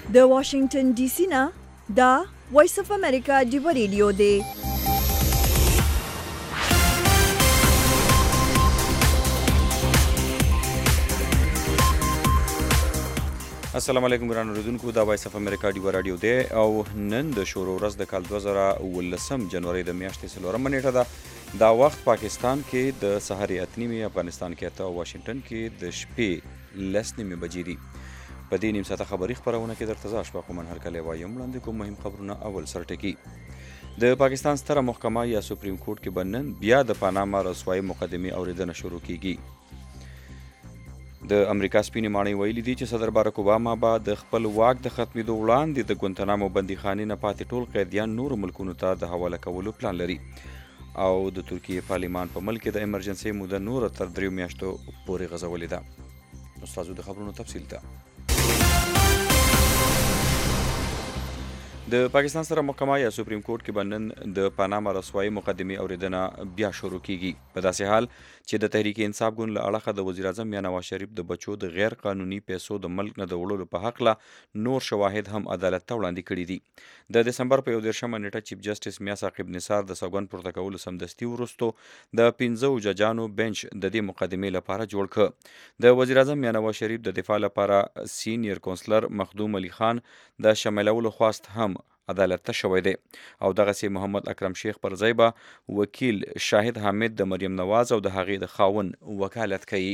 د واشنگټن ډي سي نه دا وایس اف امریکا دی ریډیو دی. السلام علیکم ګران اوریدونکو، دا وایس اف امریکا دی رادیو دی او نن د شروع ورځ د کال 2019 جنوري د میاشتې 4 نیټه ده. دا وخت پاکستان کې د سحر 8:30، افغانستان کې 8 او واشنگټن کې د شپې 10:30 بجې دي. په دې نیم ساعته خبري خبرونه کې درته زه اشفاق من هرکلی وایم. وړاندې کوم مهم خبرونه. اول سرټکی د پاکستان ستره محکمه یا سپریم کورټ کې بنن بیا د پاناما رسوایی مقدمې اوریدنه شروع کیږي. د امریکا سپینې ماڼۍ ویلي دي چې صدر بارک اوباما به د خپل واک د ختمېدو وړاندې د ګوانتانامو بندیخانې نه پاتې ټول قیدیان نورو ملکونو ته د حواله کولو پلان لري. او د ترکیې پارلمان په ملک کې د ایمرجنسۍ موده نوره تر 3 میاشتو پورې غځولې ده. استادو د خبرونو تفصیل ته. د پاکستان سره محکمه یا سپریم کورټ کې بنن د پاناما رسوایی مقدمې اوریدنه بیا شروع کیږي. په داسې حال چې د تحریک انصاف ګوند له اړخه د وزیر اعظم یا نواز شریف د بچو د غیر قانوني پیسو د ملک نه د وړلو په حق له نور شواهد هم عدالت ته وړاندې کړي دي. د دسمبر په 21 نیټه چیف جسټس میا ثاقب نثار د سوګند پورته کولو سمدستي وروستو د 15 ججانو بنچ د دې مقدمې لپاره جوړ کړ. د وزیر اعظم یا نواز شریف د دفاع لپاره سینیر کونسلر مخدوم علي خان د شاملولو خواست هم عدالت ته شوی دی. او دغسې محمد اکرم شیخ پر ځای به وکیل شاهد حامد د مریم نواز او د هغې د خاون وکالت کوي.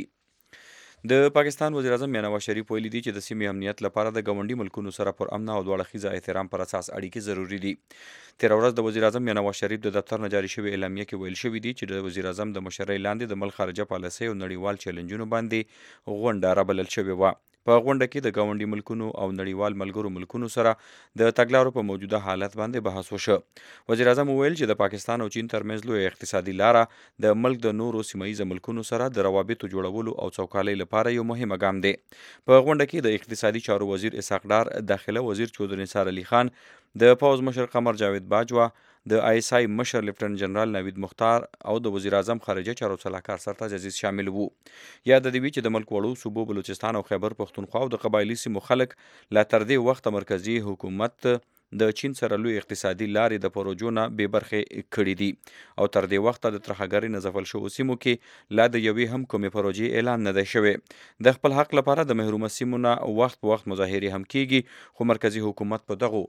د پاکستان وزیر اعظم یا نواز شریف ویلي دي چې د سیمې امنیت لپاره د ګاونډي ملکونو سره پر امن او دواړه اړخیزه احترام پر اساس اړیکې ضروري دي. تېره ورځ د وزیر اعظم یا نواز شریف د دفتر نه جاري شوې اعلامیه کې ویل شوي دي چې د وزیر اعظم د مشرۍ لاندې د ملک خارجه پالیسۍ او نړیوال چیلنجونو باندې غونډه رابلل شوې وه. په غونډه کې د ګاونډي ملکونو او نړیوال ملګرو ملکونو سره د تګلارو په موجوده حالت باندې بحث وشو. وزیر اعظم وویل چې د پاکستان او چین ترمنځ لوی اقتصادي لاره د ملک د نورو سیمهییزه ملکونو سره د روابطو جوړولو او چوکالۍ لپاره یو مهمه ګام دی. په غونډه کې د اقتصادي چارو وزیر اسحاق ډار، داخله وزیر چودري نثار علي خان، د پوځ مشر قمر جاوید باجوه، د آی اس آی مشر لیفټننټ جنرال نوید مختار او د وزیر اعظم خارجه چارو سلاکار سرتاج عزیز شامل وو. یاد دی چې د ملک وړو صوبو بلوچستان او خیبر پښتونخوا او د قبایلی سیمو خلک لا تر دې وخت مرکزی حکومت د چین سره لوی اقتصادي لارې د پروژو نه بې برخې کړي دي. او تر دې وخته د ترهګرۍ نه ځپل شوو سیمو کې لا د یوې هم کومې پروژې اعلان نه دی شوی. د خپل حق لپاره د محرومه سیمو نه وخت په وخت مظاهرې هم کیږي، خو مرکزی حکومت په دغو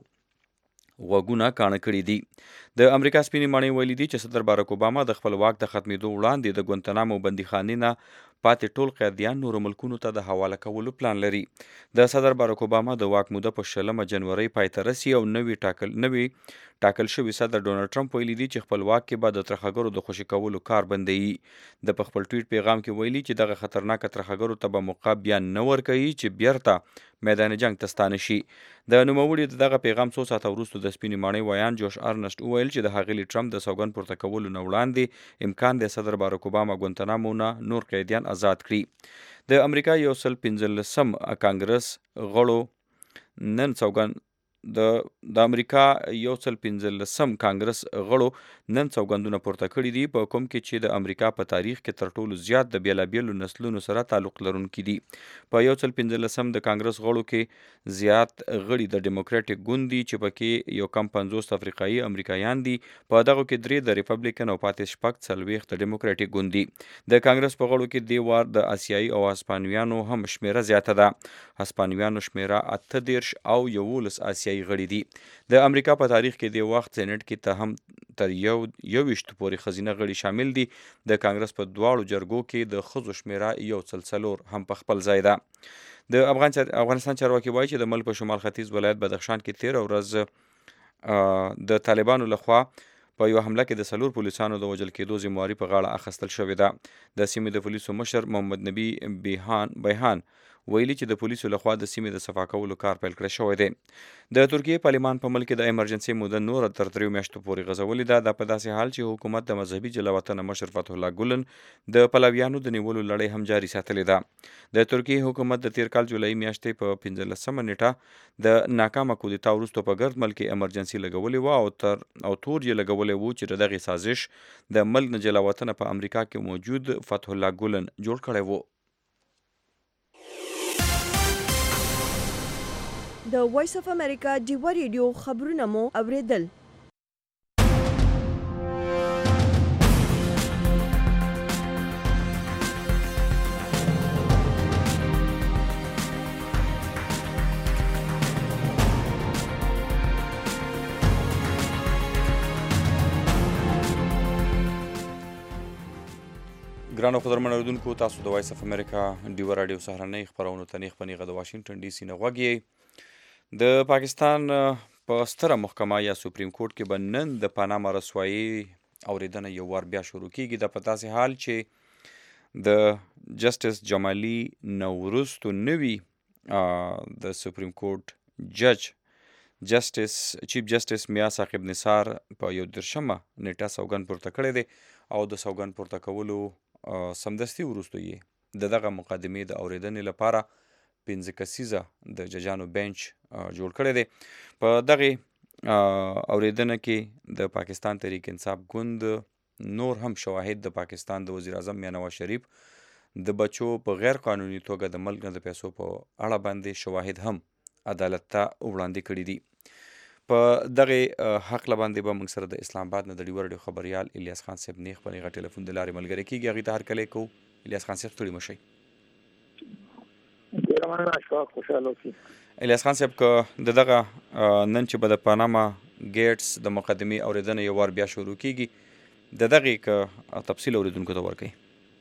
غوږونه کاڼه کړي دي. د امریکا سپینې ماڼۍ ویلي دي چې صدر بارک اوباما د خپل واک د ختمېدو وړاندې د ګوانتانامو بندیخانې نه پاتې ټول قیدیان نورو ملکونو ته د حواله کولو پلان لري. د صدر بارک اوباما د واک موده په 20 جنوري پای ته رسي او نوي ټاکل شوي صدر ډونالډ ټرمپ ویلي دي چې خپل واک کې به د ترهګرو د خوشي کولو کار بندوي. د په خپل ټویټ پیغام کې ویلي چې دغه خطرناک ترهګرو ته به موقع بیا نه ورکوي چې بیرته میدان جنگ ته ستانه شي. د نوموړي دغه پیغام څو ساعته وروسته د سپینې ماڼۍ ویان جوش ارنسټ وویل چې د ښاغلي ټرمپ د سوګند پورته کولو نه وړاندې امکان دی صدر بارک اوباما ګوانتانامو نه نور قیدیان آزاد کړي. د امریکا 115 کانګرس غړو نن سوګند د امریکا 115 کانګرس غړو نن سوګندونه پورته کړي دي، په کوم کې چې د امریکا په تاریخ کې تر ټولو زیات د بیلابیلو نسلونو سره تعلق لرونکي دي. په 115 د کانګرس غړو کې زیات غړي د ډیموکراټیک ګوند دي چې پکې یو کم 50 افریقایي امریکایان دي. په دغو کې 3 د ریپبلیکن او پاتې شپږ 40 د ډیموکراټیک ګوند دي. د کانګرس په غړو کې دی وار د آسیایي او هسپانویانو هم شمیره زیاته ده. هسپانویانو شمیره 18 او 11 آسیایي غړي دي. د امریکا په تاریخ کې د وخت سېنټ کې ته هم تر 21 پورې ښځینه غړي شامل دي. د کانګرس په دواړو جرګو کې د ښځو شمیره 1 هم په خپل ځای ده. د افغانستان چارواکي وایي چې د ملک په شمال ختیځ ولایت بدخشان کې 13 ورځ د طالبانو لخوا په یو حمله کې د 4 پولیسانو د وژل کېدو ذمہواري په غاړه اخیستل شوې ده. د سیمې د پولیسو مشر محمد نبی بیهان ویلي چې د پولیسو لخوا د سیمې د صفا کولو کار پیل کړی شوی دی. د ترکیې پارلمان په ملک کې د ایمرجنسۍ موده نوره تر 3 میاشتو پورې غځولې ده. دا په داسې حال چې حکومت د مذهبي جلاوطن مشر فتح الله ګولن د پلویانو د نیولو لړۍ هم جاري ساتلې ده. د ترکیې حکومت د تیر کال جولای میاشتې په 15 نیټه د ناکامه کودتا وروسته په ګرد ملک ایمرجنسي لګولې وه او تور یې لګولی و چې د دغې سازش د ملک نه جلاوطنه په امریکا کې موجود فتح الله ګولن جوړ کړی و. د وایس اف امریکا ډیوه ریډیو خبرونه مو اوریدل. ګرانو قدرمنو اوریدونکو، تاسو د وایس اف امریکا ډیوه راډیو سهارنۍ خپرونو ته نیغ په نیغه د واشنگټن ډي سي نه غوږ یې. د پاکستان په ستره محکمه یا سپریم کورټ کې به نن د پاناما رسوایي اورېدنه یو وار بیا شروع کیږي. د په داسې حال چې د جسټس جمالي نه وروستو نوي د سپریم کورټ جج چیف جسټس میا ثاقب نثار په 31 نیټه سوګند پورته کړی دی او د سوګند پورته کولو سمدستي وروسته یې دغه مقدمې د اورېدنې لپاره 15 کسیزه د ججانو بینچ جوړ کړی دی. په دغه اورېدنه کې د پاکستان تحریک انصاف ګوند نور هم شواهد د پاکستان د وزیر اعظم میا نواز شریف د بچو په غیر قانوني توګه د ملک نه د پیسو په اړه باندې شواهد هم عدالت ته وړاندې کړي دي. په دغه حق باندې به موږ سره د اسلام آباد نه د ډیوه راډیو خبریال الیاس خان صاحب نیغ په نیغه ټلیفون د لارې ملګری کیږي. هغې ته هرکلی کوو. الیاس خان صاحب ستړي مه شئ. الیاس خان صاحب، که د دغه نن چې به د پاناما ګیټس د مقدمې اورېدنه یو وار بیا شروع کیږي، د دغې که تفصیل اوریدونکو ته ورکوي.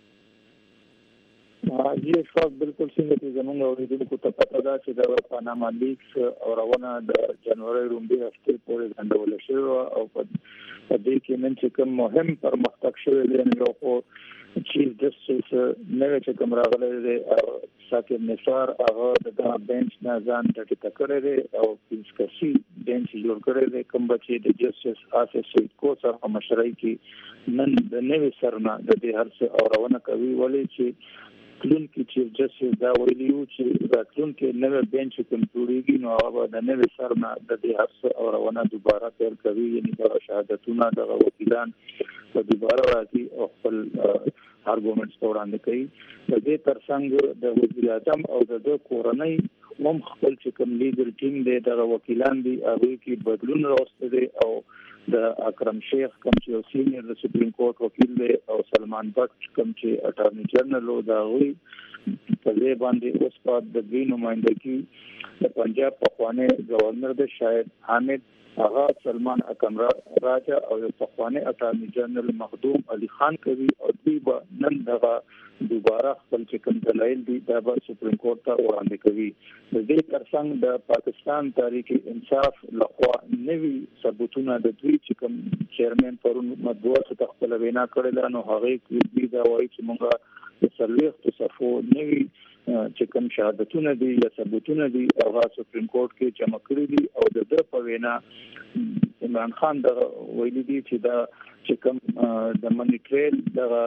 جی اشفاق، بالکل څنګه چې زموږ اوریدونکو ته پته ده چې د پاناما لیکس اورونه د جنوري لومړۍ هفتې پورې ځنډول شوې او په دې کې نن چې کوم مهم پرمختګ شوی دی، یو خو چیف جسټس نوی چې کوم راغلی دی ثاقب نثار، هغه د بینچ نه ځان ډډه کړی دی او 15 کسي بینچ جوړ کړی دی، کوم چې د جسټس آصف سعید کو سره په مشرۍ کې نن د نوي سر نه د دې هر څه اورونه کوي. ولې چې تلونکي چیف جسټس دا ویلي وو چې راتلونکي نوی بینچ کوم جوړیږي نو هغه د نوي سر نه د دې هر څه اورونه دوباره پیل کوي، یعنې د شهادتونه د وکیلان په دوباره راځي او خپل ارګومنټس وړاندې کوي. د دې ترڅنګ د وزیر اعظم او د کورنۍ هم خپل چې کوم لیګل ټیم دی د وکیلان دی هغه کې بدلون راوستی دی او د اکرم شیخ کوم چې سینیئر د سپریم کورټ وکیل دی او سلمان بٹ کوم چې اټارنی جنرال او دا وی په دې باندې اوس په د دوی نمائندګي د پنجاب پخوانی گورنر د شاهد حامد هغه سلمان اکرم راجا او د پخوانی اټارنی جنرال مخدوم علي خان کوي او دوی به نن دغه دوباره خپل چې کوم دلایل دي دا به سپریم کورټ ته وړاندې کوي. د دې ترڅنګ د پاکستان تحریک انصاف لخوا نوي ثبوتونه د دوی چې کوم چیرمن پرون مطبوعاتو ته خپل وینا کړې، نو هغه کې دا وایي چې موږ د سلويخت صفو نوي چې کوم شهادتونه دي یا ثبوتونه دي هغه سپریم کورټ کې جمع کړي دي او د په وینا عمران خان دا ویلي دي چې دا چې کوم د منی ټریل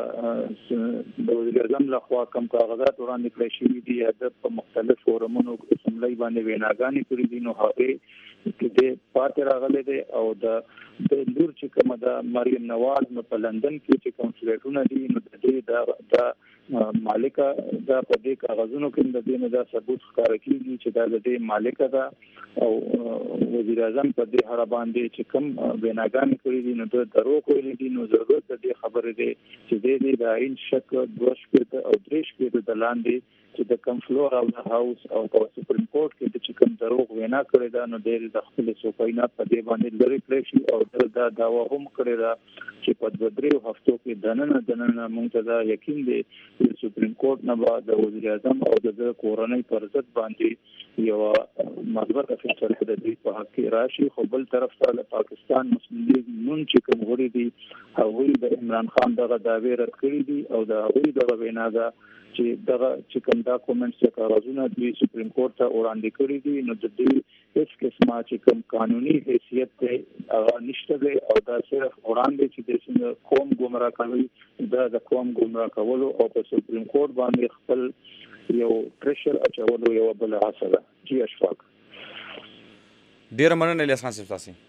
د وزیر اعظم لخوا کوم کاغذات وړاندې کړی شوي دي یا د مختلف فورمونو اسمبلی باندې ویناګانې کړي دي، نو هغه کې د پاتې راغلی دی او د لور چې کوم د مریم نواز په لندن کې چې کنسولیټونه دي نو د دې د مالکه دا په دې کاغذونو کې د دې نه دا ثبوت ښکاره کیږي چې دا د دې مالکه ده او وزیر اعظم په دې اړه باندې چې کوم ویناګانې کړي دي نو د دروغ ویلي دي، نو ضرورت د دې خبرې دی چې دې د عین شک 2 او 3 د لاندې چې د کم فلور او د هاوس او په سپریم کورټ کې د چې کوم دروغ وینا کړی دا نو د خپل سوپینا په دې باندې لري کړی شي او دا داوا هم کړی دا چې په 2 هفتو کې دننه موږ ته دا یقین دی چې سپریم کورټ نه بعد د وزیر اعظم او د کورنۍ پر ضد باندې یو مثبت فیصله د دې په حق کې راشي. خو بل طرف ته پاکستان مسلم لیگ نون چې کوم غړي دي هغه د عمران خان دغه داوی رد کړی دي او د هغه دغه وینا ده چې دغه چې کوم ډاکومنټس یا کاغذونه د سپریم کورټ ته وړاندې کړی دي نو د دې هیڅ قسمه چې کوم قانوني حیثیت ته هغه نشته دی او دا صرف وړاندې چې د څنګه قوم ګمراه کوي دا د قوم ګمراه کولو او په سپریم کورټ باندې خپل یو پریشر اچولو یو بل هڅه ده. جی اشفاق، ډیر مننه الیاس خان صاحب تاسو.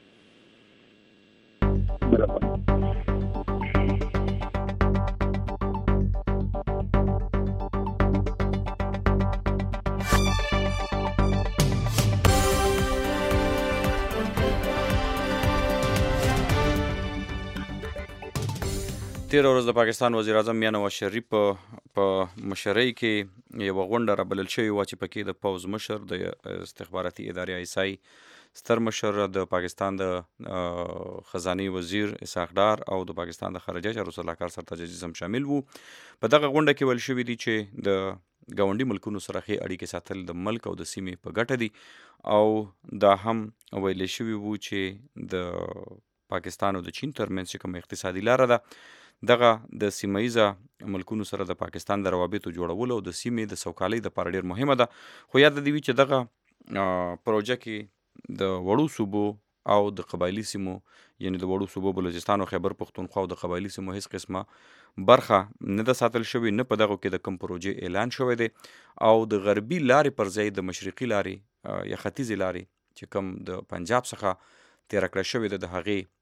تیر ورځ د پاکستان وزیر اعظم میاں نواز شریف په مشرۍ کې یوه غونډه رابلل شوې وه چې پکې د پوځ مشر د استخباراتي ادارې ایسای ستر مشر د پاکستان د خزانې وزیر اسحاق ډار او د پاکستان د خارجه چارو سلاکار سرتاج عزیز هم شامل وو. په دغه غونډه کې ویل شوي دي چې د ګاونډي ملکونو سره ښې اړیکې ساتل د ملک او د سیمې په ګټه دي او دا هم ویلې شوي وو چې د پاکستان او د چین ترمنځ چې کوم اقتصادي لاره ده دغه د سیمه ییزه ملکونو سره د پاکستان د روابطو جوړولو او د سیمې د سوکالۍ دپاره ډېر مهمه ده. خو یاد دې وي چې دغه پروژه کې د وړو صوبو او د قبایلي سیمو یعنې د وړو صوبو بلوچستان او خیبر پښتونخوا او د قبایلي سیمو هیڅ قسمه برخه نه ده ساتل شوې، نه په دغو کې د کوم پروژې اعلان شوی دی او د غربي لارې پر ځای د مشرقي لارې یا ختیځې لارې چې کوم د پنجاب څخه تیره کړه شوې ده د هغې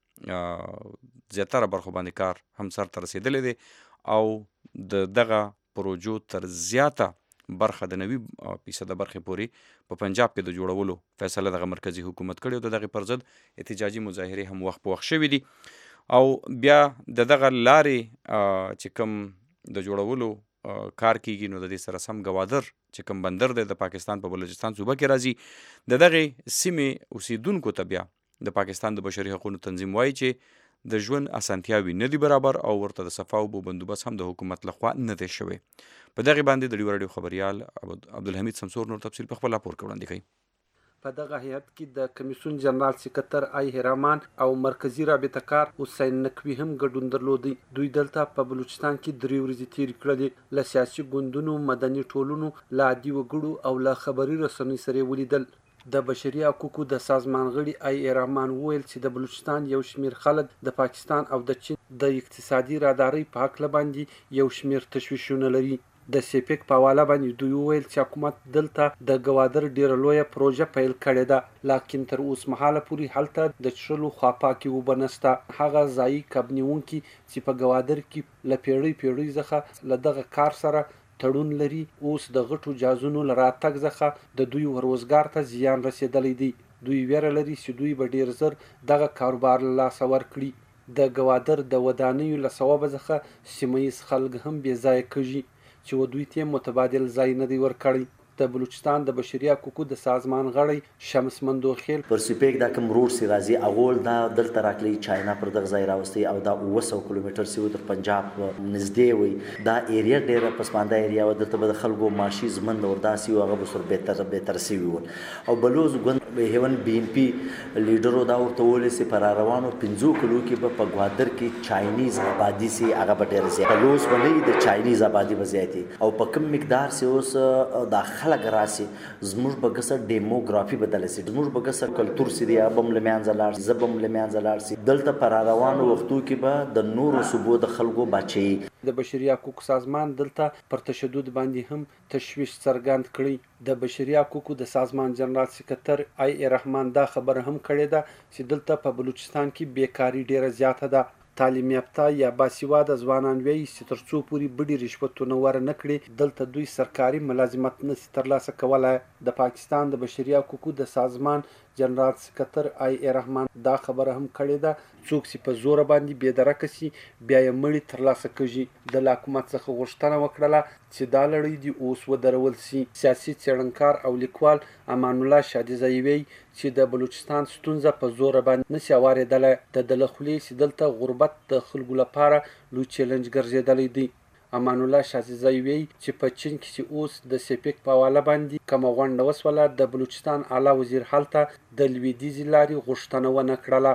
زیاتره برخو باندې کار هم سر ته رسېدلی دی او د دغه پروژو تر زیاته برخه د 90% برخې پورې په پنجاب کې د جوړولو فیصله دغه مرکزي حکومت کړې او د دغې پر ضد احتجاجي مظاهرې هم وخت په وخت شوي دي او بیا د دغه لارې چې کوم د جوړولو کار کیږي نو د دې سره سم ګوادر چې کوم بندر دی د پاکستان په بلوچستان صوبه کې راځي. د دغې سیمې اوسیدونکو ته بیا د پاکستان د بشري حقوقو تنظیم وایي چې د ژوند اسانتیاوې نه دي برابر او ورته د صفا اوبو بندوبست هم د حکومت لخوا نه دی شوی. په دغې باندې د ډیو راډیو خبریال عبدالحمید سمسور نور تفصیل په خپل راپور کې وړاندې کوي. په دغه هیئت کې د کمیسیون جنرال سکرتر آی هرامان او مرکزی رابطه کار حسین نقوي هم ګډون درلودی. دوی دلته په بلوچستان کې 3 ورځې تیرې کړلې. له سیاسي ګوندونو، مدني ټولنو، له عادي وګړو او له خبري رسنیو سره ولیدل. د بشري حقوقو د سازمان غړي آی رحمان وویل چې د بلوچستان یو شمیر خلک د پاکستان او د چین د اقتصادي رادارۍ په هکله باندې یو شمیر تشویشونه لري. د سیپیک په حواله باندې دوی وویل چې حکومت دلته د ګوادر ډیره لویه پروژه پیل کړې ده، لکن تر اوس مهاله پورې هلته د څښلو خواپاکې اوبه نشته. هغه ځایي کب نیونکي چې په ګوادر کې له پیړۍ څخه له دغه کار سره تړون لري اوس د غټو جازونو له راتګ څخه د دوی روزګار ته زیان رسېدلی دی. دوی ویره لري چې دوی به ډیر زر دغه کاروبار له لاسه ورکړي. د ګوادر د ودانیو له سببه څخه سیمه ییز خلک هم بې ځایه کېږي چې و دوی ته متبادل ځای نه دی ورکړی. د بلوچستان د بشري حقوقو د سازمان غړی شمس مندوخیل پر سپیک دا کوم روډ سی راځي اغول دا دلته راکلی چاینا پر دغه ځای راوستي او دا 900 کیلومتر سی تر پنجاب نږدې وي. دا ایریا ډیره پسمانده ایریا و دلته به خلکو معاشي زمند ورداسي او هغه بسر بهتر سی وي او بلوز ګوند به هیون بی ام پی لیډرو دا ورته ولې سي پر روانو 15 کلو کې په ګوادر کې چاینیز آبادی سي هغه به ډیر زیات بلوز ولې د چاینیز آبادی وزياتي او په کم مقدار سي اوس داخله لګراسي زموږ بګسر ډیموګرافي بدل سي، زموږ بګسر کلچر سي دی ابم لمنځ لاړ سي، زبم لمنځ لاړ سي. دلته پر روانو وختو کې به د نورو صوبو د خلکو بچي. د بشري حقوقو سازمان دلته پر تشدد باندې هم تشویش څرګند کړی. د بشري حقوقو د سازمان جنرال سکرتر آی رحمان دا خبر هم کړې ده چې دلته په بلوچستان کې بیکاری ډیره زیاته ده. تعلیم یافته یا باسواده ځوانان وایي چې تر څو پورې بډې رشوتونه ورنه کړي دلته دوی سرکاري ملازمت نشي ترلاسه کولی. د پاکستان د بشري حقوقو د سازمان جنرال سکرتر آی رحمان دا خبره هم کړې ده څوک چې په زوره باندې بېدرکه سي بیا یې مړي ترلاسه کېږي. د حکومت څخه غوښتنه وکړله چې دا لړۍ دې اوس ودرول سي. سیاسي څېړنکار او لیکوال امان الله شادیزی وایي چې د بلوچستان ستونزه په زوره باندې نشي اورېدلی. د ده له خولې چې دلته غربت د خلکو لپاره لوی چیلنج ګرځېدلی دی. امان الله شادیزی وایي چې په چین کې چې اوس د سیپیک په حواله باندې کومه غونډه وسوله د بلوچستان اعلی وزیر هلته د لویدیځې لارې غوښتنه ونه کړله.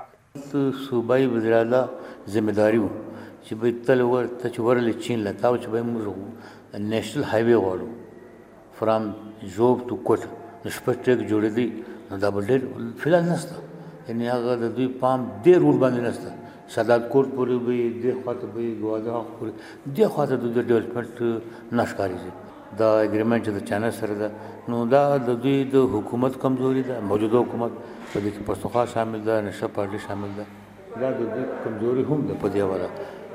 صوبایي وزیر اعلی ذمہداري و چې به تل ورته چې ورلې چین لته او چې به موږ نیشنل هایوي غواړو فرام جوب ټو کوټ نشپټ ټریک جوړېدی نو دا به ډېر فلحال نشته. یعنې هغه د دوی پام دې روډ باندې نشته. سادات کوټ پورې به دې خواته به ګواده پورې دې خواته د ډیولپمنټ نه ښکارېږي. دا اګریمنټ چې د چاینا سره ده نو دا د دوی د حکومت کمزوري ده. موجوده حکومت په دې کې پښتونخوا شامل ده، نشه پارټي شامل ده. دا د دوی کمزوري هم ده په دې حواله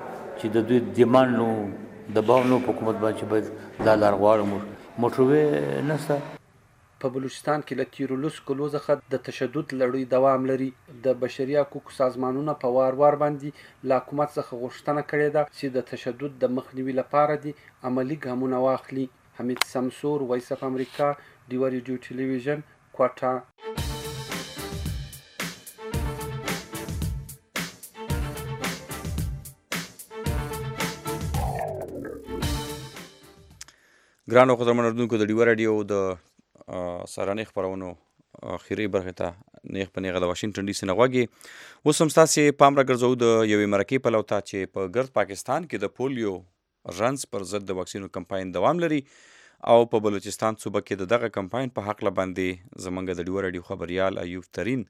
چې د دوی ډیمانډ نو دباو نو په حکومت باندې چې باید دا لار غواړو موټروې نشته. په بلوچستان کې له تیرو لسو کلو څخه د تشدد لړۍ دوام لري. د بشري حقوقو سازمانونه په وار باندې له حکومت څخه غوښتنه کړې ده چې د تشدد د مخنیوي لپاره دي عملي ګامونه واخلي. حمید سمسور، وایس اف امریکا، ډیوا ریډیو ټلویزیون، کوټه. ګرانو قدرمن اردوونکو، د ډیوا راډیو د سهارنۍ خپرونو اخري برخې ته نیغ په نیغه د واشنګټن ډي سي نه غوږی. اوس هم ستاسې پام راګرځوو د یوې مرکې پلو ته چې په ګرد پاکستان کې د پولیو رنځ پر ضد د واکسینو کمپاین دوام لري او په بلوچستان صوبه کې د دغه کمپاین په هکله باندې زموږ د ډیوا راډیو خبریال ایوب ترین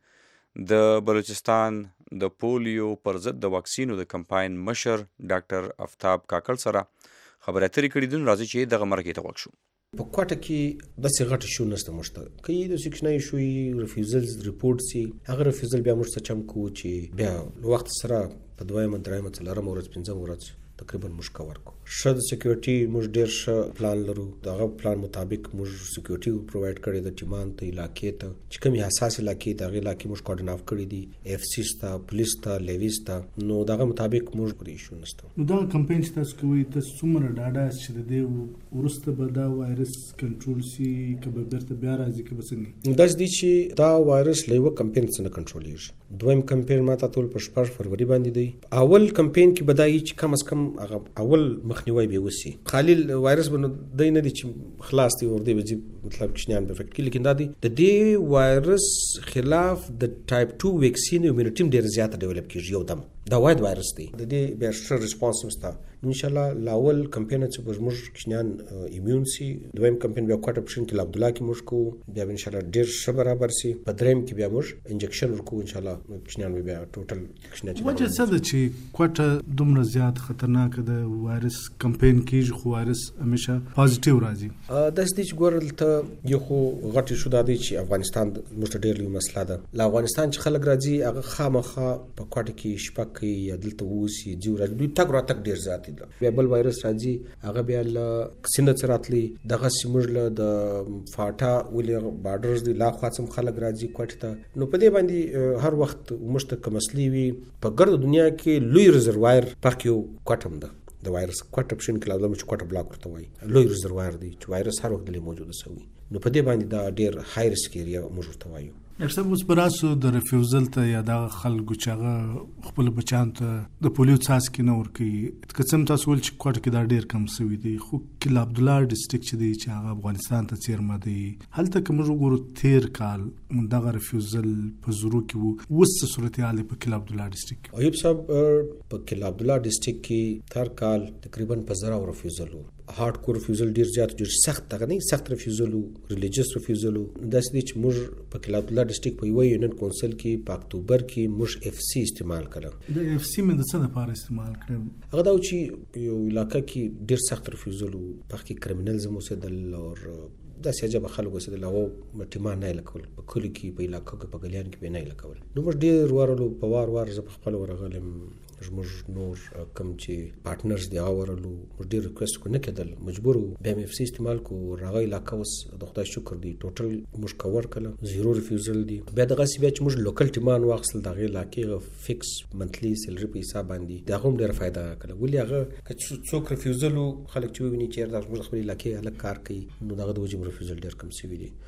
د بلوچستان د پولیو پر ضد د واکسینو د کمپاین مشر ډاکټر افتاب کاکړ سره خبرې اترې کړي دي. راځي چې دغه مرکې ته غوږ شو. په کوټه کې داسې غټ شو نشته موږ که یې د سیکشنای شوي ریفیوزلز ریپورټ سي هغه ریفیوزل بیا موږ ته چم کوو چې بیا له وخت سره په دویمه درېیمه څلورمه ورځ پنځمه ورځ تقریبا موږ کور کو. ښه د سکیورټي موږ ډېر ښه پلان لرو. د هغه پلان مطابق موږ سکیورټي پرووایډ کړی د ټیمان ته علاقې ته چې کومې حساس علاقې د هغې علاقې موږ کوارډین اف کړي دي اف سی سته پولیس ته لیویز ته نو د هغه مطابق موږ پرې ایشو نشته. نو دغه کمپین چې تاسو کوئ تاسو څومره ډاډه یاست چې د دې وروسته به دا وایرس کنټرول سي که به بیرته بیا راځي که به څنګه؟ داسې دی چې دا وایرس له یوه کمپین څخه نه کنټرولېږي. دویم کمپین ما ته ټول په 6 فروری باندې دی. اول کمپین کې به دا وي چې کم از کم هغه اول مخنیوی به وشي. خالي وایرس به دی نه دی چې خلاص دی ور دی به مطلب کشنیان به افیکټ کړي، لیکن دا دی د دې وایرس خلاف د ټایپ 2 ویکسین ایمیونټي ډېر زیاته ډیولپ کیږي یو دم. دا واید وایرس دی د دې بیا ښه ریسپانس هم شته. ان شاء الله لاول کمپین چې به زموږ کشنیان ایمیون سي. دویم کمپین بیا کوټه پښین کې عبدالله کې موږ کوو بیا ان شاء الله ډېر ښه برابر سي. په دریم کې بیا موږ انجکشن ورکوو ان شاء الله کشنیان بیا ټوټل کشنیان. وجه څه ده چې کوټه دومره زیات خطرناک ده؟ وایرس کمپین کیږي خو وایرس همیشه پازیټیو راځي. داسې دی چې ګورل ته یو خو غټ شو دا دی چې افغانستان موږ ته ډېر لوی مسله ده. له افغانستان چې خلک راځي هغه خامخا په کوټه کې شپه کوي یا دلته اوسي ځي ورځي دوی تګ راتګ ډېر زیات دی. بیا بل وایرس راځي هغه بیا له سیند څخه راتلی دغسې موږ له د فاټا ولې بارډرز دی لا خوا څخه خلک راځي کوټې ته. نو په دې باندې هر وخت موږ ته که مسلې وي په ګرده دنیا کې لوی ریزروایر پاک یو کوټه هم ده د وایرس. کوټه پښین کې لازم چې کوټه بلاک ورته وایي لوی ریزروایر دی چې وایرس هر وخت دلې موجوده سوی. نو په دې باندې دا ډېر های ریسک ایریا موږ ورته وایو. ډاکټر صاحب اوس به راسو د ریفیوزل ته یا دغه خلکو چې هغه خپلو بچیانو ته د پولیو څاڅکي نه ورکوي. که څه هم تاسو ویل چې کوټه کې دا ډېر کم سوي دی خو کیلا عبدالله ډسټرکټ چې دی چې هغه افغانستان ته څیرمه دی هلته که موږ وګورو تېر کال دغه ریفیوزل په زرو کې و. اوس څه صورتحال دی په کیلا عبدالله ډسټرکټ کې؟ ایوب صاحب په کیلا عبدالله ډسټرکټ کې تر کال تقریبا په 1000 ریفیوزل و. هارد کور ریفیوزل ډیر زیات ډیر سخت دغه نه سخت ریفیوزل ریلیجیس ریفیوزل داسې دي چې موږ په کیلا عبدالله ډسټرکټ په یو یونین کونسل کې په اکتوبر کې موږ اف سی استعمال کړو. د اف سی مې د څه لپاره استعمال کړو؟ هغه دا چې یو علاقه کې ډیر سخت ریفیوزل او په کې کریمینلزم اوسېدل او داسې عجبه خلک اوسېدل هغه ټیمان نه لکول په کلي کې په علاقو کې په ګلیان کې به نه لکول. نو موږ ډیر ورلو په وار زه په خپل ورغلم زموږ نور کوم چې پارټنرز دی هغه ورلو موږ ډیر ریکوست کو نه کېدل مجبور بیا مې اف سی استعمال کو. راغی علاقه اوس د خدای شکر دی ټوټل موږ کور کړه زیرو ریفیوزل دی. بیا دغه سی بیا چې موږ لوکل ټیمان واخصل دغه علاقې فکس منتلی سیلری په حساب باندې دا هم ډیره فائدہ کړه. ولې هغه څوک ریفیوزل خلک چې ویني چې دا موږ خپل علاقې الګ کار کوي نو دغه د وجه ریفیوزل ډیر کم شوی دی.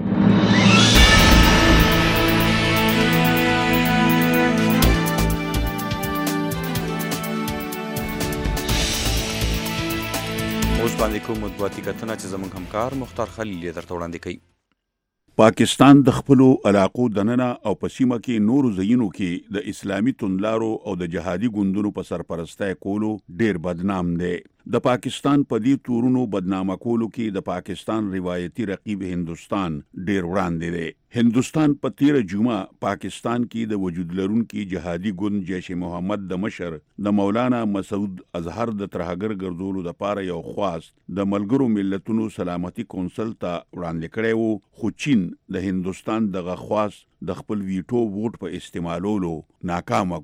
اوس باندې کوم مطبوعاتي کتنه چې زموږ همکار مختار خلیل یې درته وړاندې کوي. پاکستان د خپلو علاقو دننه او په سیمه کې نورو ځایونو کې د اسلامي توندلارو او د جهادي ګوندونو په سرپرستی کولو ډیر بدنام دی. د پاکستان په دې تورونو بدنامه کولو کې د پاکستان روایتي رقیب هندوستان ډیر وړاندې دی. هندوستان په تیر جمعه پاکستان کې د وجود لرونکي جهادي ګوند جیش محمد د مشر د مولانا مسعود اظهر د ترهګر ګرځولو لپاره یو خواست د ملګرو ملتونو سلامتي کونسل ته وړاندې کړی وو، خو چین د هندوستان دغه خواست د خپل ویټو ووټ په استعمالولو ناکامه کو.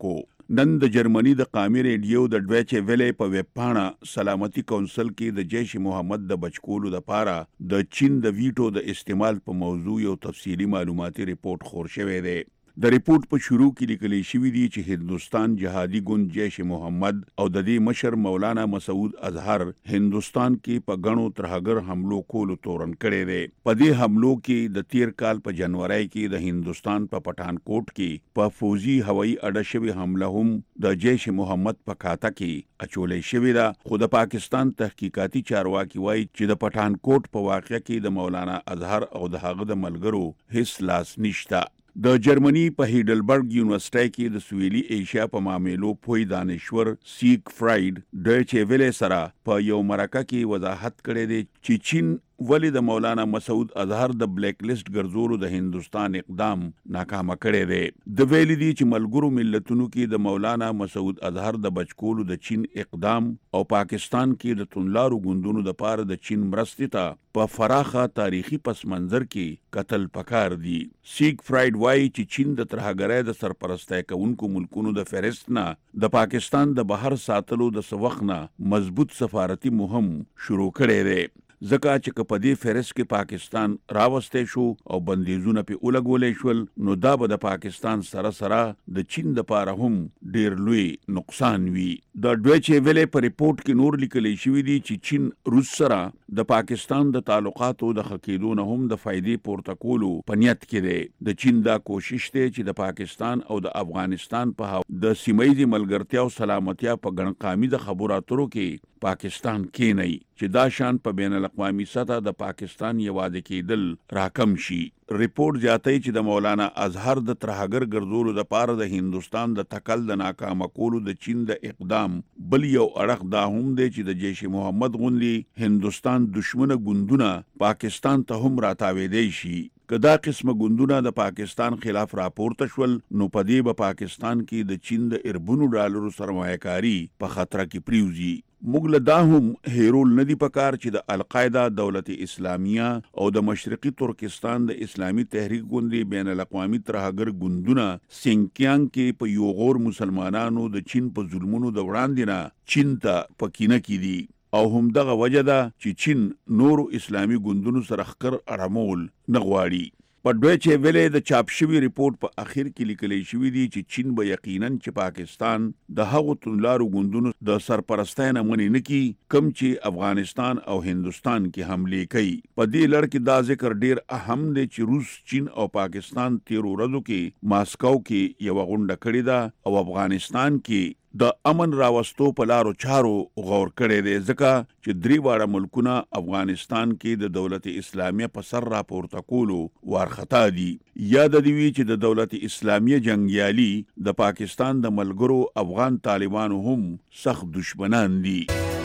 نن د جرمني د قامي ریډیو د ډویچه ویلې په ویب پاڼه سلامتي کونسل کې د جیش محمد د بچکولو د پاره د چین د ویټو د استعمال په موضوع یو تفصیلی معلوماتي ریپورت خور شوی دی. د ریپورت په شروع کې لیکل شوی دی چې هندستان جهادي ګوند جیش محمد او د دې مشر مولانا مسعود اظهر هندستان کې په غنو ترهګر حملو کولو تورن کړي دي. په دې حملو کې د تیر کال په جنوري کې د هندستان په پټانکوټ کې په فوجي هوایي اډه شوی حمله هم د جیش محمد په کاته کې اچولې شوی ده. خو د پاکستان تحقیقاتي چارواکي وایي چې د پټانکوټ په واقعه کې د مولانا اظهر او د هغه د ملګرو هیڅ لاس نشته. د جرمني په هیډلبرګ یونیورسيټي کې د سویلي ایشیا په معاملو پوی دانشور سیګ فرایډ ډویچه ویلې سره په یو مرکه کې وضاحت کړی دی چې چین ولی د مولانا مسعود اظهر د بلیک لیست ګرځولو د هندستان اقدام ناکامه کړی دی. د ویلي دی چې ملګرو ملتونو کې د مولانا مسعود اظهر د بچکولو د چین اقدام او پاکستان کې د تونلارو ګوندونو د پاره د چین مرستې ته په فراخه تاریخي پس منظر کې قتل پکار دی. سیګ فرایډ وایي چې چین د ترهګرۍ د سرپرستۍ کوونکو ملکونو د فهرست نه د پاکستان د بهر ساتلو د سوخ نه مضبوط سفارتي مهم شروع کړی دی. ځکه چې په دې فهرست کې پاکستان راوستې شو او بندیزونه په ولګولې شول نو دا به د پاکستان سره د چین د پاره هم ډیر لوی نقصان وي. د ډویچه ویلې په ریپورت کې نور لیکل شوی دی چې چین روس سره د پاکستان د تعلقاتو د خکېدو نه هم د فائدې پورته کولو په نیت کې دی. د چین دا کوشش دی چې د پاکستان او د افغانستان په د سیمایي ملګرتیا او سلامتیا په ګڼقامي د خبرو اترو کې پاکستان کې نه چې دا شان په بین الاقوامي سطح د پاکستان یوازې کېدل راکم شي. ریپورت زیاتوي چې د مولانا اظهر د ترهګر ګرځولو د پاره د هندستان د تکل د ناکامه کولو د چین د اقدام بل یو اړخ دا هم دی چې د جیش محمد غوندي هندستان دشمنه ګوندونه پاکستان ته هم راتاوېدی شي. که دا قسمه ګوندونه د پاکستان خلاف راپورته شول نو په دې به پاکستان کې د چین د اربونو ډالرو سرمایه‌کاري په خطر کې پریوزي. موږ له دا هم هیرول ندی پکار چې د القاعده دولت اسلامیه او د مشرقي ترکستان د اسلامي تحریک ګوندي بین الاقوامي ترهګر ګوندونه سینکیانګ کې په یو غور مسلمانانو د چین په ظلمونو د وړاندې نه چین ته پکینه کې دي او هم دغه وجه ده چې چین نورو اسلامي ګوندونو سره خکر اړمول نه غواړي. په ډویچه ویلې د چاپ شوی ریپورت په اخر کې لیکل شوی دی چې چین به یقینا چې پاکستان د هغو تونلارو ګوندونو د سرپرستۍ نه منې نه کی کم چې افغانستان او هندستان کې حمله کوي. په دې لړ کې دا ذکر ډیر اهم دی چې روس چین او پاکستان تیر ورځو کې ماسکو کې یو غونډه کړې ده او افغانستان کې د امن راوستو په لارو چارو غور کړی دی ځکه چې درې واړه ملکونه افغانستان کې د دولت اسلامیه په سر راپورته کولو وارخطا دي. یاد دی وی چې د دولت اسلامیه جنگیالي د پاکستان د ملګرو افغان طالبانو هم سخت دشمنان دي.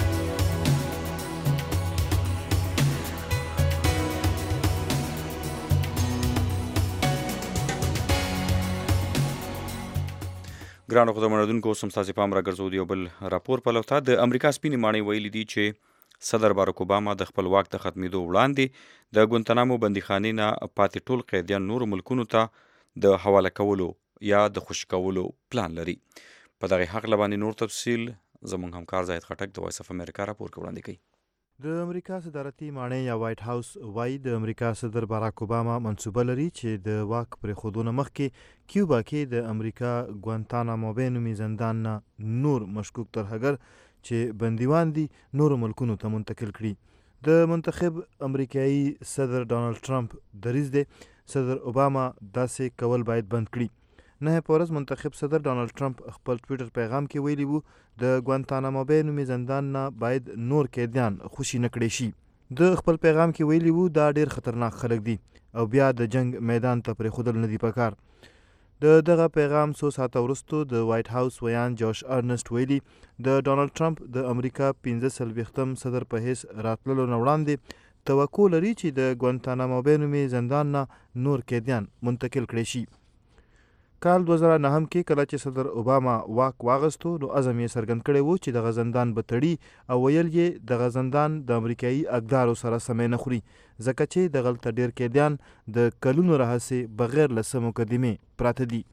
ګرانو خدمتونکو سم تاسو پام را ګرځو دی بل راپور په لوتا د امریکا سپینې ماڼۍ ویلي دي چې صدر باراک اوباما د خپل واک د ختمېدو وړاندې د ګونتنامو بندیخانې نه پاتې ټول قیدیان نور ملکونو ته د حواله کولو یا د خوشي کولو پلان لري. په دغه حق لبانې نور تفصیل زموږ همکار زاهد خټک د وایس اف امریکا راپور وړاندې کوي. د امریکا صدارتي ماڼۍ یا وایټ هاوس وایي د امریکا صدر باراک اوباما منصوبه لري چې د واک پرېښودو مخکې کیوبا کې د امریکا ګوانتانامو بې نومي زندان نه نور مشکوک ترهګر چې بندیوان دي نورو ملکونو ته منتقل کړي. د منتخب امریکایي صدر ډانلډ ټرمپ دریځ دی صدر اوباما داسې کول باید بند کړي. نه پورز منتخب صدر ډانلډ ټرمپ خپل ټویټر پیغام کې ویلي وو د ګوانتانامو بې نومي زندان نه باید نور قیدیان خوشي نه کړي شي. د خپل پیغام کې ویلي وو دا ډیر خطرناک خلک دي او بیا د جنگ میدان ته پرېښودل نه دي پکار. د دغه پیغام څو ساعته وروسته د وایټ هاوس ویان جوش ارنسټ ویلي د ډانلډ ټرمپ د امریکا 45م صدر په حیث راتللو نه وړاندې توقع لري چې د ګوانتانامو بې نومي زندان نه نور قیدیان منتقل کړي شي. کال 2009 کې کله چې صدر اوباما واک واغستو نو عزم یې څرګند کړی و چې دغه زندان به تړي او ویل یې دغه زندان د امریکایي اقدارو سره سمې نه خوري ځکه چې دغلته ډیر قیدیان د کلونو راهیسې بغیر له څه مقدمې پراته دي.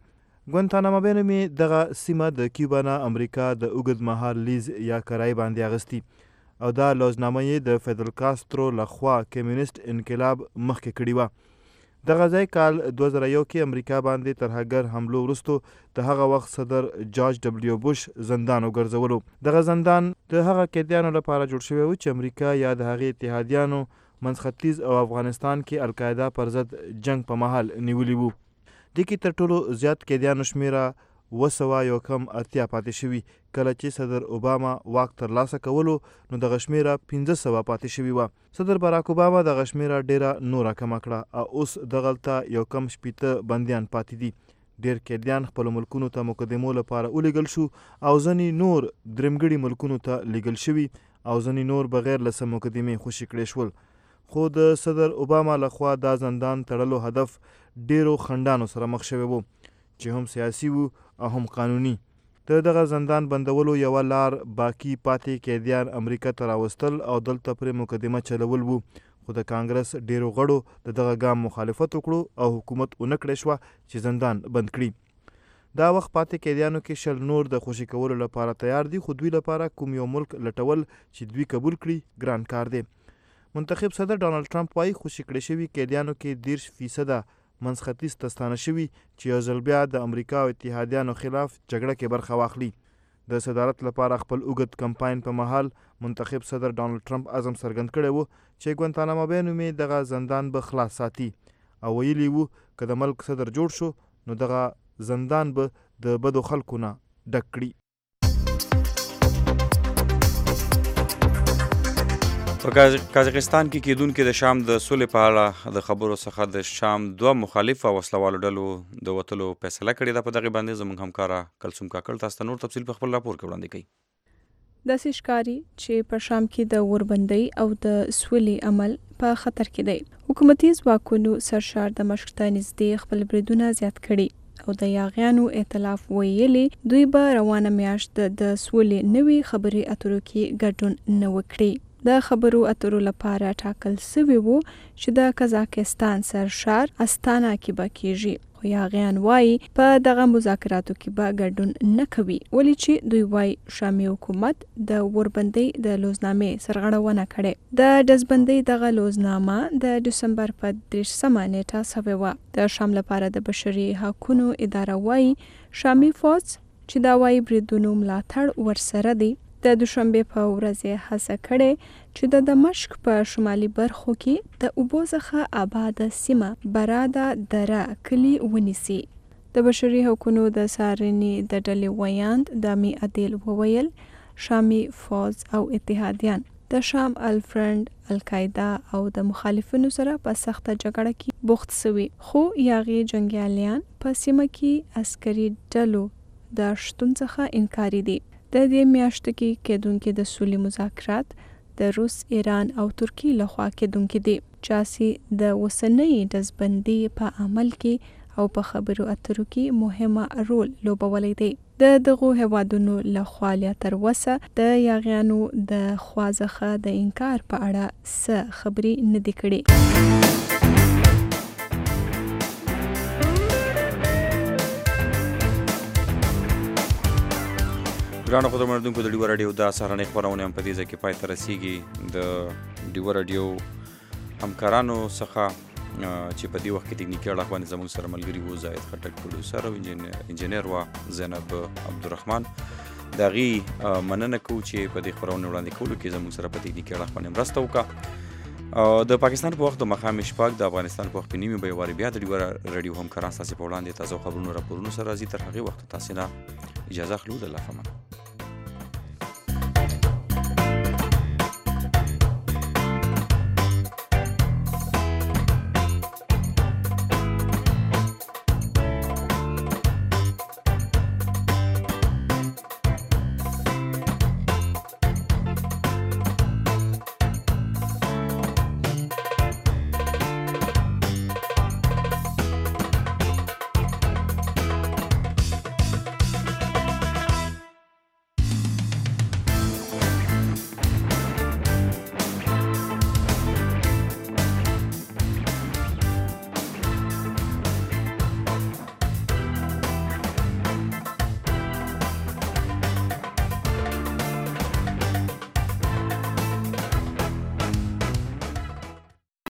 ګوانتانامو بې نومې دغه سیمه د کیوبا نه امریکا د اوږد مهال لیز یا کرایې باندې اخیستي او دا لوزنامه یې د فیدل کاسترو لخوا کمیونیسټ انقلاب مخکې کړې وه. دغه ځای کال 2001 کې امریکا باندې ترهګر حملو وروستو د هغه وخت صدر جارج ډبلیو بوش زندان وګرځولو. دغه زندان د هغه قیدیانو لپاره جوړ شوی و چې امریکا یا د هغې اتحادیانو منځ ختیځ او افغانستان کې القاعده پر ضد جنگ په مهال نیولي وو. دې کې تر ټولو زیات قیدیانو شمیره 280 پاتې شوي. کله چې صدر اوباما واک ترلاسه کولو نو دغه شمیره 500 پاتې شوي وه. صدر باراک اوباما دغه شمیره ډیره نوره کمه کړه او اوس دغلته یو کم 80 بندیان پاتې دي. ډیر قیدیان خپلو ملکونو ته مقدمو لپاره ولیږل شو او ځینې نور درېمګړي ملکونو ته لیږل شوي او ځینې نور بغیر له څه مقدمې خوشي کړی شول. خو د صدر اوباما لخوا دا زندان تړلو هدف ډیرو خنډانو سره مخ شوی وو چې هم سیاسي وو او هم قانوني. د دغه زندان بندولو یوه لار باقی پاتې قیدیان امریکا ته راوستل او دلته پرې مقدمه چلول وو. خو د کانګرس ډیرو غړو د دغه ګام مخالفت وکړو او حکومت ونه کړی شوه چې زندان بند کړي. دا وخت پاتې قیدیانو کې 100 نور د خوشي کولو لپاره تیار دي، خو دوی لپاره کوم یو ملک لټول چې دوی قبول کړي ګران کار دی. منتخب صدر ډانلډ ټرمپ وایي خوشي کړي شوي قیدیانو کې 30% منځ ختیځ ته ستانه شوي چې یو ځل بیا د امریکا او اتحادیانو خلاف جګړه کې برخه واخلي. د صدارت لپاره خپل اوږد کمپاین په مهال منتخب صدر ډانلډ ټرمپ عزم څرګند کړی و چې ګوانتانامو بې نومې دغه زندان به خلاص ساتي او ویلي وو که د ملک صدر جوړ شو نو دغه زندان به د بدو خلکو نه ډک کړي. په قازقستان کې کېدونکې د شام د سولې په اړه د خبرو څخه د شام 2 مخالفه وسلوالو ډلو د وتلو فیصله کړې ده. په دغې باندې زموږ همکاره کلثوم کاکړ تاسو ته نور تفصیل په خپل راپور کې وړاندې کوي. داسې ښکاري چې په شام کې د اوربندۍ او د سولې عمل په خطر کې دی. حکومتي ځواکونو سرشار دمشق ته نږدې خپل بریدونه زیات کړي او د یاغیانو ائتلاف ویلي دوی به روانه میاشت د سولې نوې خبرې اترو کې ګډون نه وکړي. د خبرو اترو لپاره ټاکل سوی وو چې د قزاقستان سرشار استانا کې به کیږي، خو یاغیان وایي په دغه مذاکراتو کې به ګډون نه کوي ولې چې دوی وایي شامي حکومت د اوربندۍ د لوزنامې سرغړونه کړې. د ډزبندۍ دغه لوزنامه د ډسمبر په 30 نیټه سوې وه. د شام لپاره د بشري حقوقو اداره وایي شامي فوج چې دا وایي بریدونو ملاتړ ورسره دی د دوشنبه په ورځ هڅه کړې چې د دمشق په شمالي برخو کې د اوبو څخه آباد سیمه براده دره کلی ونیسي. د بشري حقوقو د څارنې د ډلې ویاند دامي عادل وویل شامي فوج او اتحادیان د شام الفرنډ، القاعده او د مخالفینو سره په سخته جګړه کې بوخت شوي، خو یاغي جنگیالیان په سیمه کې عسکري ډلو د شتون څخه انکاري دي. د دې میاشتې کې کېدونکې د سولې مذاکرات د روس، ایران او ترکیې لخوا کېدونکې دي چې د اوسنۍ ډزبندۍ په عمل کې او په خبرو اترو کې مهمه رول لوبولی دی. د دغو هیوادونو لخوا لا تر اوسه د یاغیانو د خوا څخه د انکار په اړه څه خبرې نه دي کړې. ګرانو خبرمندونکو د ډیوه راډیو دا سهارنۍ خپرونه هم په دې ځای کې پای ته رسیږي. د ډیوه راډیو همکارانو څخه چې په دې وخت کې تکنیکي اړخ باندې زموږ سره ملګري وو زاهد خټک پروډوسر او انجینر وا زینب عبدالرحمن. د هغې مننه کوو چې په دې خپرونه وړاندې کولو کې زموږ سره په تکنیکي اړخ باندې مرسته وکړه. د پاکستان په وخت د ماښام شپږ، د افغانستان په وخت په نیمې به یې وارې بیا د ډیوه راډیو همکاران ستاسې په وړاندې تازه خبرونو راپورونو سره راځي. تر هغې وخته تاسې نه اجازه اخلو. د الله په امان.